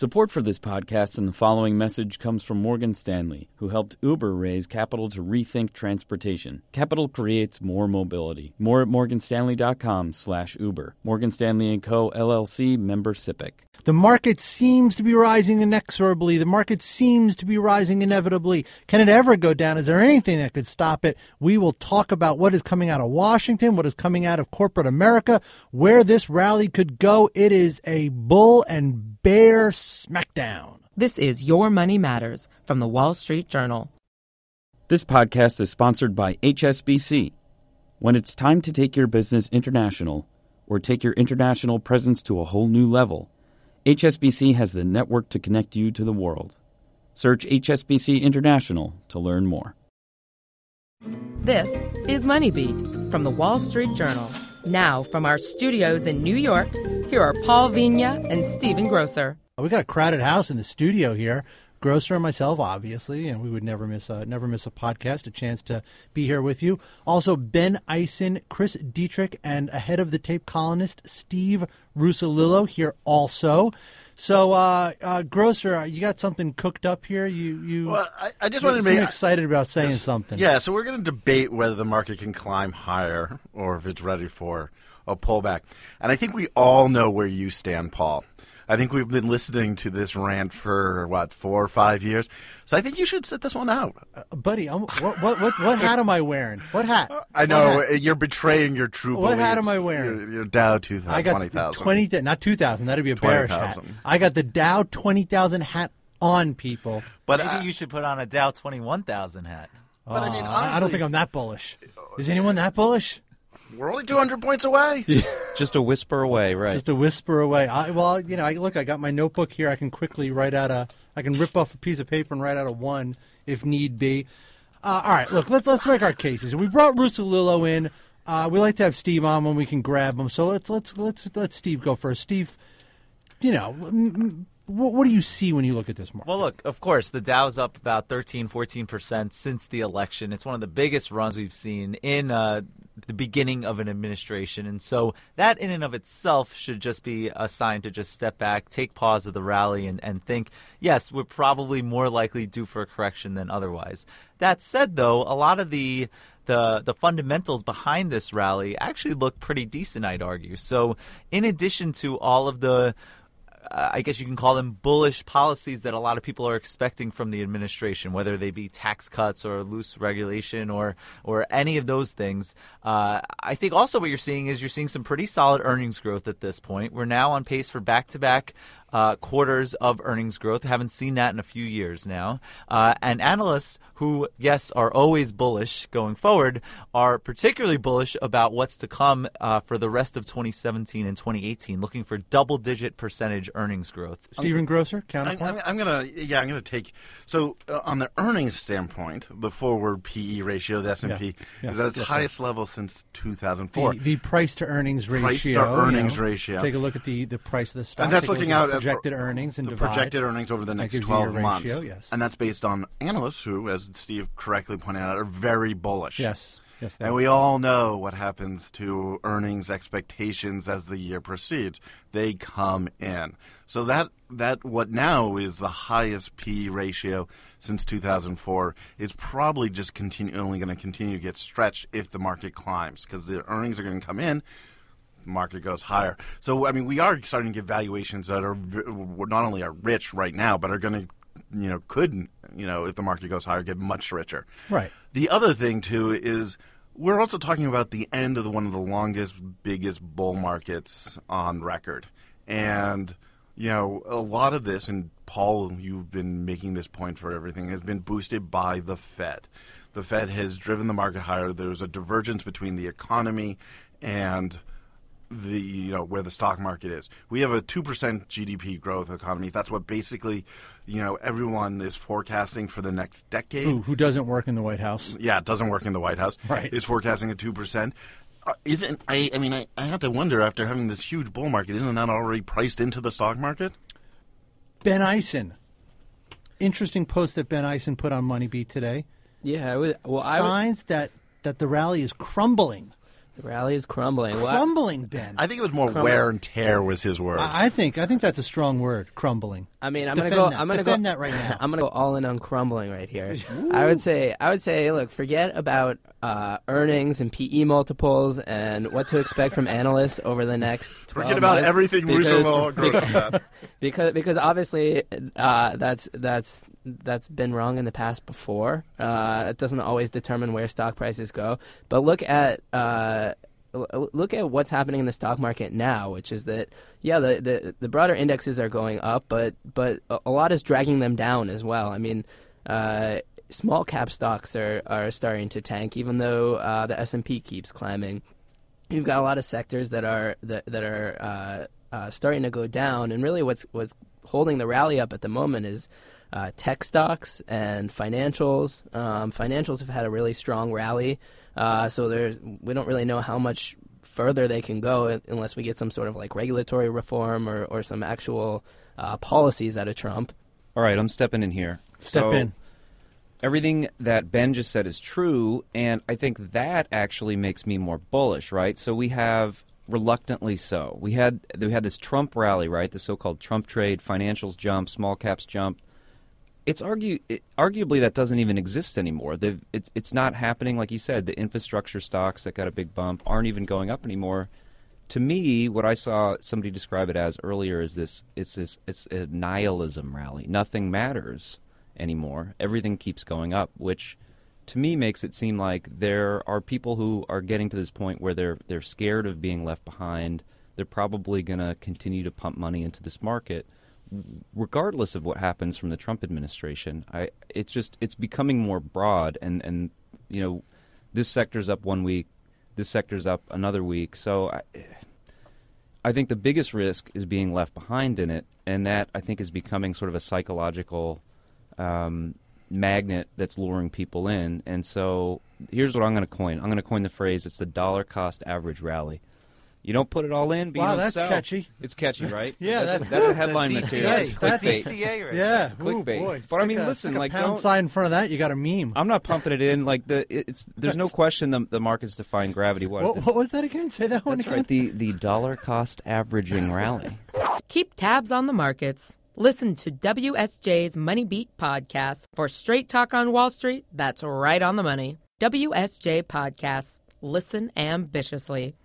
Support for this podcast and the following message comes from Morgan Stanley, who helped Uber raise capital to rethink transportation. Capital creates more mobility. More at morganstanley.com/Uber. Morgan Stanley & Co., LLC, member SIPC. The market seems to be rising inexorably. The market seems to be rising inevitably. Can it ever go down? Is there anything that could stop it? We will talk about what is coming out of Washington, what is coming out of corporate America, where this rally could go. It is a bull and bear smackdown. This is Your Money Matters from the Wall Street Journal. This podcast is sponsored by HSBC. When it's time to take your business international or take your international presence to a whole new level, HSBC has the network to connect you to the world. Search HSBC International to learn more. This is Money Beat from the Wall Street Journal. Now, from our studios in New York, here are Paul Vigna and Stephen Grosser. We got a crowded house in the studio here. Grosser and myself, obviously, and we would never miss a podcast, a chance to be here with you. Also, Ben Eisen, Chris Dietrich, and ahead of the tape columnist Steve Russolillo here also. So, Grosser, you got something cooked up here? Well, I just wanted to be excited about saying something. Yeah, so we're going to debate whether the market can climb higher or if it's ready for a pullback. And I think we all know where you stand, Paul. I think we've been listening to this rant for, 4 or 5 years. So I think you should sit this one out. Buddy, what hat am I wearing? What hat? I know, you're betraying your true beliefs. What hat am I wearing? Your Dow 2000, I got 20,000. Not 2,000. That'd be a bearish hat. I got the Dow 20,000 hat on, people. But maybe you should put on a Dow 21,000 hat. But I mean, honestly, I don't think I'm that bullish. Is anyone that bullish? We're only 200 points away. Just a whisper away, right? Just a whisper away. I got my notebook here. I can quickly I can rip off a piece of paper and write out a 1 if need be. All right, look, let's make our cases. We brought Russolillo in. We like to have Steve on when we can grab him. So let's Steve go first. Steve, what do you see when you look at this market? Well, look, of course, the Dow's up about 13, 14% since the election. It's one of the biggest runs we've seen in the beginning of an administration. And so that in and of itself should just be a sign to just step back, take pause of the rally, and think, yes, we're probably more likely due for a correction than otherwise. That said, though, a lot of the fundamentals behind this rally actually look pretty decent, I'd argue. So in addition to all of the I guess you can call them bullish policies that a lot of people are expecting from the administration, whether they be tax cuts or loose regulation or any of those things. I think also what you're seeing some pretty solid earnings growth at this point. We're now on pace for back-to-back quarters of earnings growth. Haven't seen that in a few years now. And analysts who, yes, are always bullish going forward are particularly bullish about what's to come for the rest of 2017 and 2018, looking for double-digit percentage earnings growth. Stephen Grosser, counterpoint? I'm gonna take so on the earnings standpoint, the forward PE ratio, the S&P is at its highest level since 2004. The price to earnings ratio. Price to earnings ratio. Take a look at the price of the stock. And that's looking out at projected earnings and the divide. projected earnings over the next 12 months. Yes. And that's based on analysts who, as Steve correctly pointed out, are very bullish. Yes. And we all know what happens to earnings expectations as the year proceeds. They come in. So that what now is the highest P/E ratio since 2004 is probably just only going to continue to get stretched if the market climbs, because the earnings are going to come in. The market goes higher. So, I mean, we are starting to get valuations that are not only are rich right now, but are going to, could, if the market goes higher, get much richer. Right. The other thing, too, is we're also talking about the end of one of the longest, biggest bull markets on record. And, a lot of this, and Paul, you've been making this point for everything, has been boosted by the Fed. The Fed has driven the market higher. There's a divergence between the economy and where the stock market is. We have a 2% GDP growth economy. That's what basically, everyone is forecasting for the next decade. Who doesn't work in the White House? Yeah, it doesn't work in the White House. Right. It's forecasting a 2%. I have to wonder, after having this huge bull market, isn't that already priced into the stock market? Ben Eisen. Interesting post that Ben Eisen put on MoneyBeat today. Yeah, signs that the rally is crumbling. The rally is crumbling. Crumbling, Ben. I think it was more wear and tear was his word. I think that's a strong word. Crumbling. I mean, I'm Defend gonna go. that. I'm gonna Defend go that right now. I'm gonna go all in on crumbling right here. I would say, look, forget about earnings and PE multiples and what to expect from analysts over the next 12 Forget about months everything Russo said. because obviously that's been wrong in the past before. It doesn't always determine where stock prices go. But look at what's happening in the stock market now, which is that the broader indexes are going up, but a lot is dragging them down as well. I mean, small cap stocks are starting to tank, even though the S&P keeps climbing. You've got a lot of sectors that are starting to go down, and really what's holding the rally up at the moment is tech stocks and financials. Financials have had a really strong rally, so we don't really know how much further they can go unless we get some sort of like regulatory reform or some actual policies out of Trump. All right, I'm stepping in here. Step in. Everything that Ben just said is true, and I think that actually makes me more bullish, right? So we have, reluctantly so, we had this Trump rally, right? The so-called Trump trade, financials jump, small caps jump. Arguably that doesn't even exist anymore. It's not happening, like you said. The infrastructure stocks that got a big bump aren't even going up anymore. To me, what I saw somebody describe it as earlier is it's a nihilism rally. Nothing matters anymore. Everything keeps going up, which to me makes it seem like there are people who are getting to this point where they're scared of being left behind. They're probably going to continue to pump money into this market, regardless of what happens from the Trump administration. It's becoming more broad, and this sector's up 1 week, this sector's up another week. So I think the biggest risk is being left behind in it, and that I think is becoming sort of a psychological magnet that's luring people in. And so here's what I'm going to coin. I'm going to coin the phrase, it's the dollar cost average rally. You don't put it all in, but you don't that's sell. catchy. It's catchy, right? Yeah, that's a headline material. That's Clickbait. DCA right Yeah, Clickbait. Ooh, boy. But I mean, Stick listen, a like, pound don't. sign in front of that, you got a meme. I'm not pumping it in. Like there's no question the market's defying gravity. What was that again? Say that one That's again. right. The dollar cost averaging rally. Keep tabs on the markets. Listen to WSJ's Money Beat podcast for straight talk on Wall Street that's right on the money. WSJ Podcasts. Listen ambitiously.